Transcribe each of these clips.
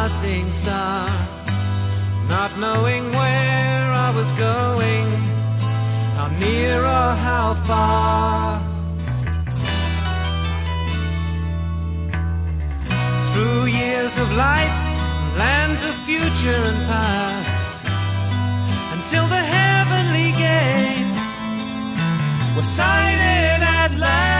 passing star, not knowing where I was going, how near or how far. Through years of life, lands of future and past, until the heavenly gates were sighted at last.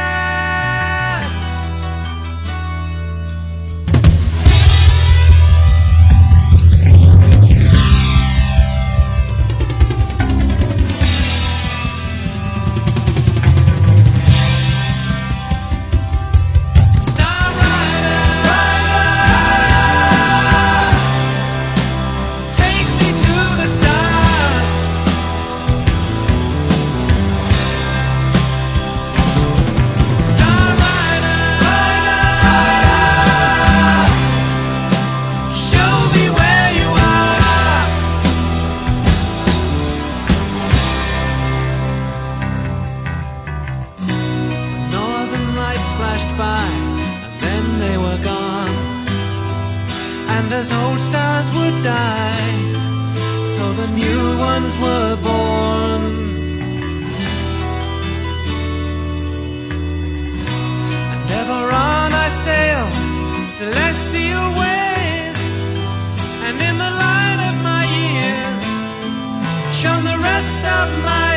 As old stars would die, so the new ones were born. And ever on I sail celestial ways, and in the light of my years shone the rest of my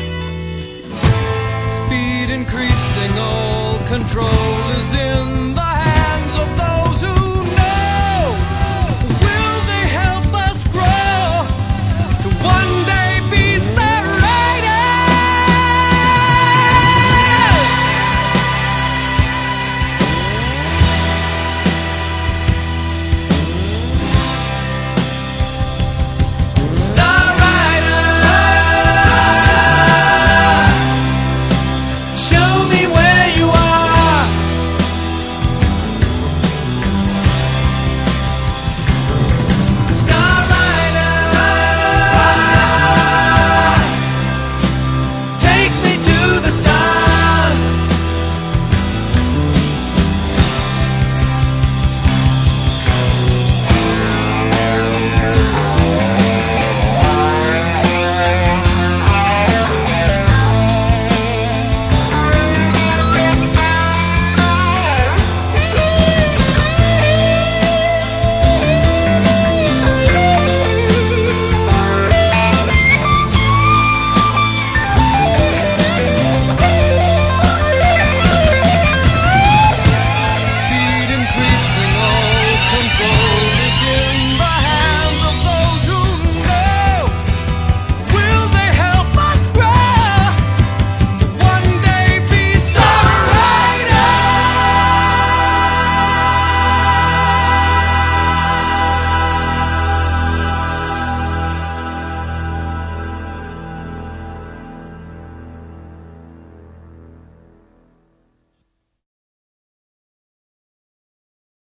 days. Speed increasing, all control is in the